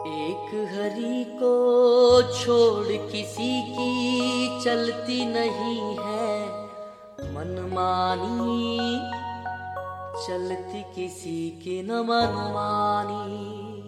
एक हरि को छोड़ किसी की चलती नहीं है मनमानी, चलती किसी की न मनमानी।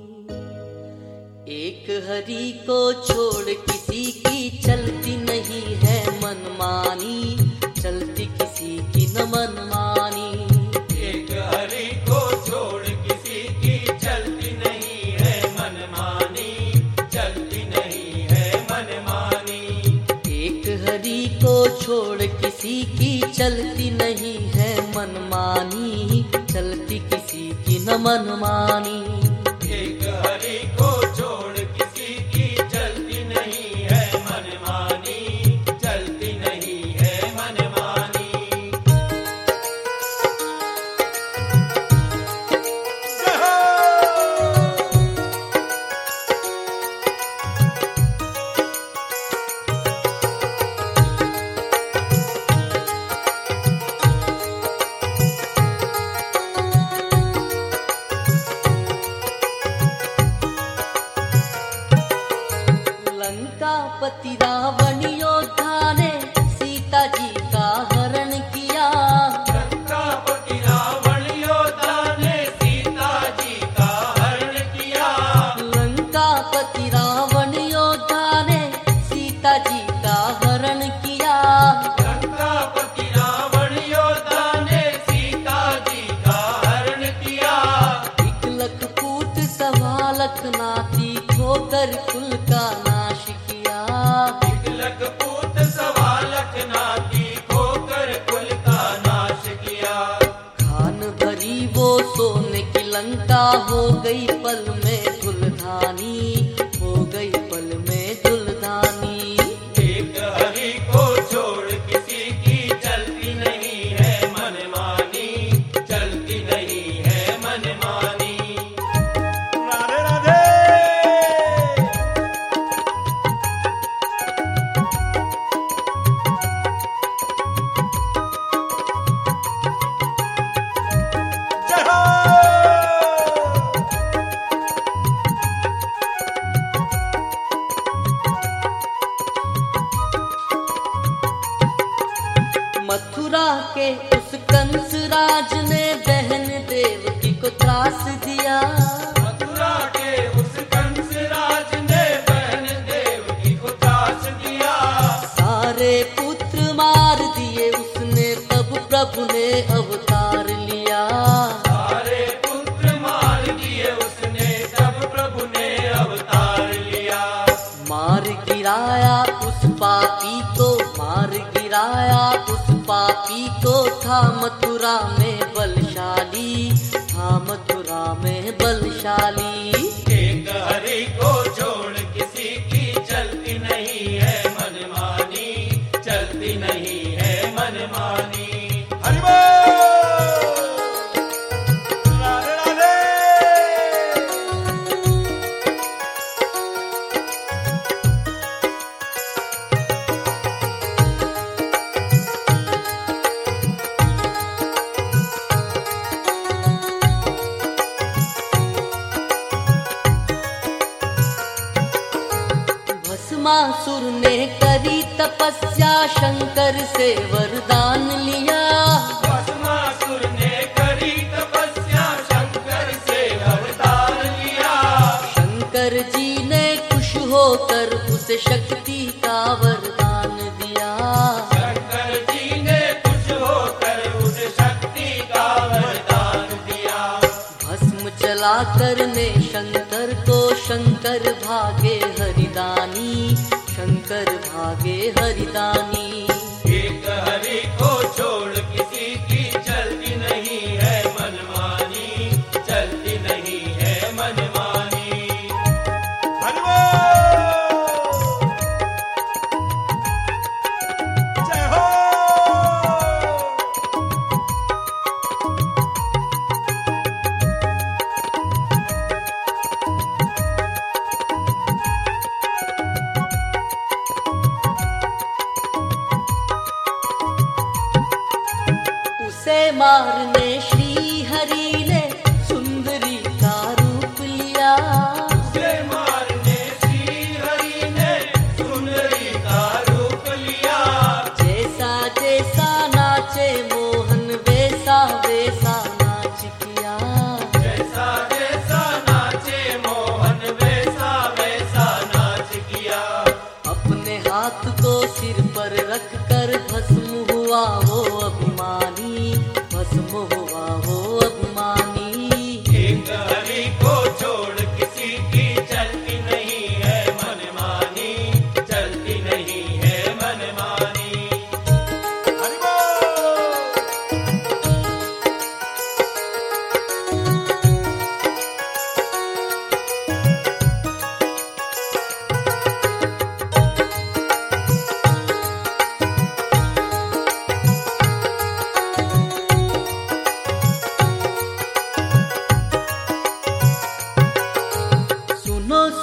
एक हरि को छोड़ किसी की चलती नहीं है मनमानी, चलती किसी की न मनमानी। एक हरि को छोड़ किसी की चलती नहीं है मनमानी, चलती नहीं है मनमानी। एक हरि को छोड़ किसी की चलती नहीं है मनमानी, चलती किसी की न मनमानी। एक हरि को छोड़ किसी की चलती नहीं है मनमानी, चलती नहीं है मनमानी। लंकापति रावण योद्धा ने सीता जी का हरण किया। लंकापति रावण योद्धा ने सीता जी का हरण किया। लंकापति रावण योद्धा ने सीता जी का हरण किया। लंकापति रावण योद्धा ने सीता जी का हरण किया। 1 लख पूत सवा लख नाती खोकर कुल का नाश किया। 1 लख पूत सवा लख नाती खोकर कुल का नाश किया। खान भरी वो सोने की लंका हो गई पल में धुलधानी, हो गई पल में धुलधानी। एक हरि को छोड़ किसी की चलती नहीं है मनमानी, चलती नहीं है मनमानी। राधे राधे। जय हो। मथुरा के उस कंस राज ने बहन देवकी को त्रास दिया। मथुरा के उस कंस राज ने बहन देवकी को त्रास दिया। सारे पुत्र मार दिए उसने, तब प्रभु ने अवतार लिया। सारे पुत्र मार दिए उसने, तब प्रभु ने अवतार लिया। मार गिराया उस पापी को, मार गिराया उस पापी को। था मथुरा में बलशाली, था मथुरा में बलशाली। एक हरि को छोड़ किसी की चलती नहीं है मनमानी, चलती नहीं है मनमानी। हरि बोल। राधे राधे। भस्मासुर ने करी तपस्या, शंकर से वरदान लिया। भस्मासुर ने करी तपस्या, शंकर से वरदान लिया। शंकर जी ने खुश होकर उसे शक्ति का वरदान दिया। शंकर जी ने खुश होकर उसे शक्ति का वरदान दिया। भस्म चलाकर ने शंकर को, शंकर भागे हरिदानी, शंकर भागे हरिदानी। एक हरि को छोड़ किसी की चलती नहीं है मनमानी, चलती नहीं है मनमानी। हरि बोल। जय हो।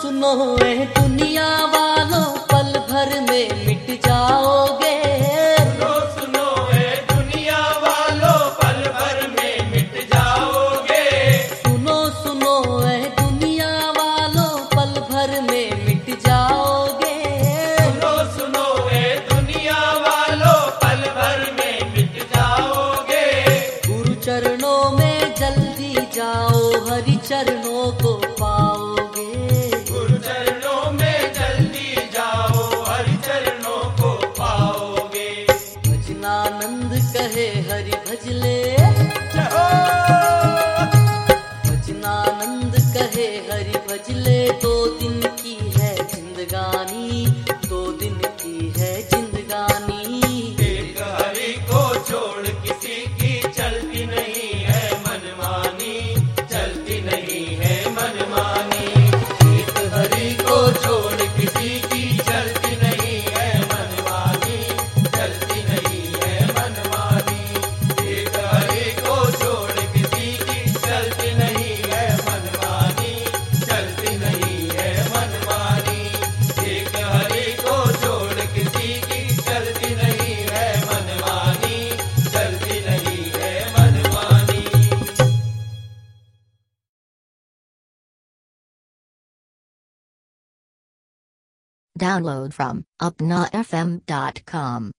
सुनो ए दुनिया वालों, पल भर में मिट जाओगे। सुनो सुनो ए दुनिया वालों, पल भर में मिट जाओगे। सुनो सुनो ए दुनिया वालों, पल भर में मिट जाओगे। सुनो सुनो ए दुनिया वालों, पल भर में मिट जाओगे। गुरु चरणों में जल्दी जाओ, हरि चरणों को पाओगे। गुरु चरणों में जल्दी जाओ, हरि चरणों को पाओगे। भजनानंद कहे हरि भजले, भजनानंद कहे हरि भजले। 2 दिन की है जिंदगानी, 2 दिन की है जिंदगानी। एक हरि को छोड़ किसी की चलती नहीं है मनमानी, चलती नहीं है मनमानी। एक हरि को छोड़ किसी की चलती नहीं है मनमानी, चलती नहीं है मनमानी। एक हरि को छोड़ किसी की चलती नहीं है मनमानी, चलती नहीं है मनमानी। एक हरि को छोड़ किसी की चलती नहीं है मनमानी, चलती नहीं है मनमानी। Download from upnafm.com.